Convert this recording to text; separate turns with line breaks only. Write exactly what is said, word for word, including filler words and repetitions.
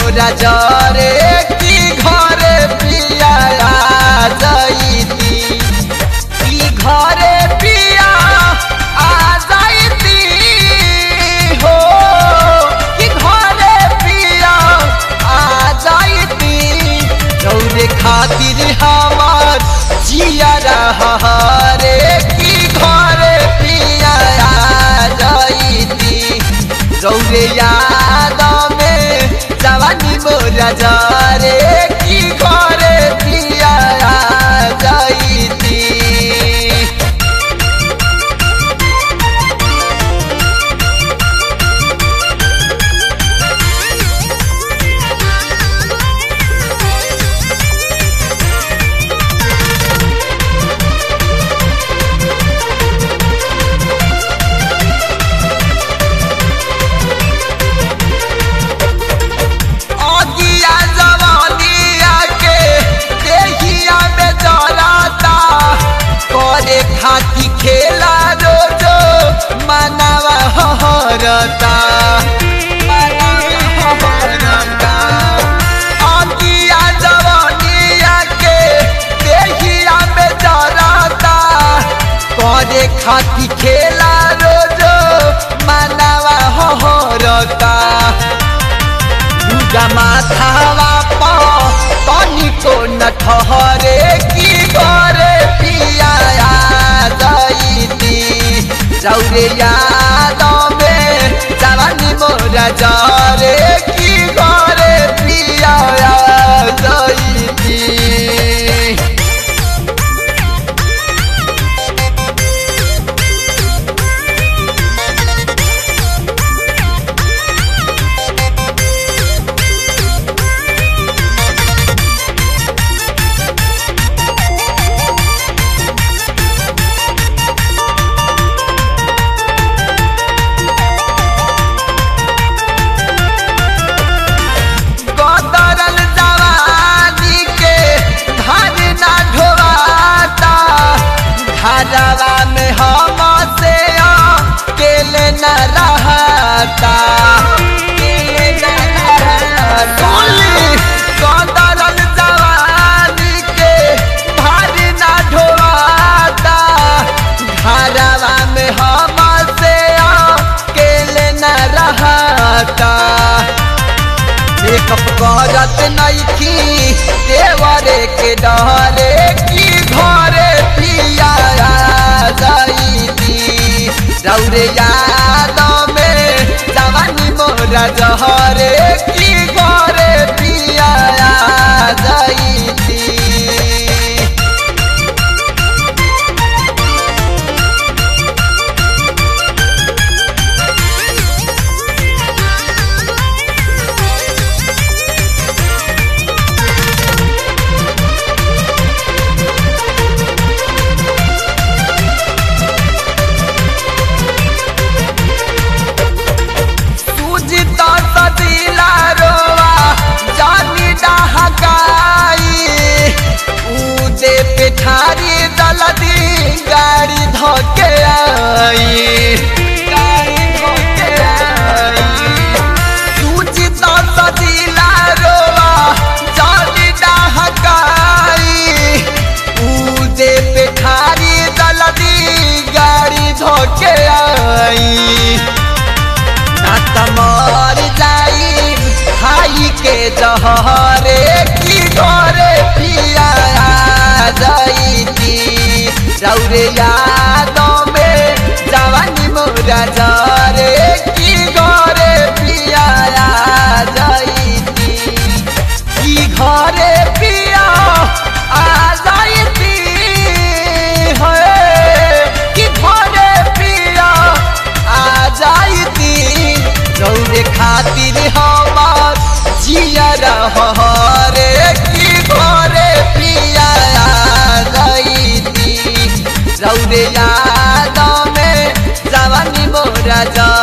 मोरा जरे की घरे पिया आ जाइती की घरे पिया आ जाइती हो की घरे पिया आ जाइती रौरे खातिर हमार जिया रे की घरे पिया आ जाइती रौरे याद में जवानी मोरा जरे की घरे पिया आ जाइती हाथी खेला रोजो मनावा हरता अंगिया जवानिया के देहिया में जराता करे खाती खेला रोजो मनावा हरता दुर्गा माथावा पा पानी को न ठहरे की करे पिया रौरे याद में जवानी मोरा जरे की घरे पिया आ जाइती हरवा में हम से अकेले न रहता कदरल जवानी के भारी न ढोवाता हरवा में हम से अकेले न रहता मेकअप करत नइखी देवरे के डरे की घरे पिया आ जाइती रौरे याद में जवानी मोरा जहरे की घरे पिया आ जाइती पिठारी दलदी गाड़ी धोके आई गाड़ी धोके आई सूची तो सजीला रोवा जानी डहकाई उदे पिठारी दलदी गाड़ी धोके आई ना त मर जाई खाई के जहरे की घरे पिया जाइती रौरे याद में जवानी मोरा जरे की घरे पिया आ जाइती की घरे पिया आ जाइती की घरे पिया आ जाइती रौरे खातिर हमार जिया रे की घरे पिया आ जाइती रौरे याद में जवानी मोरा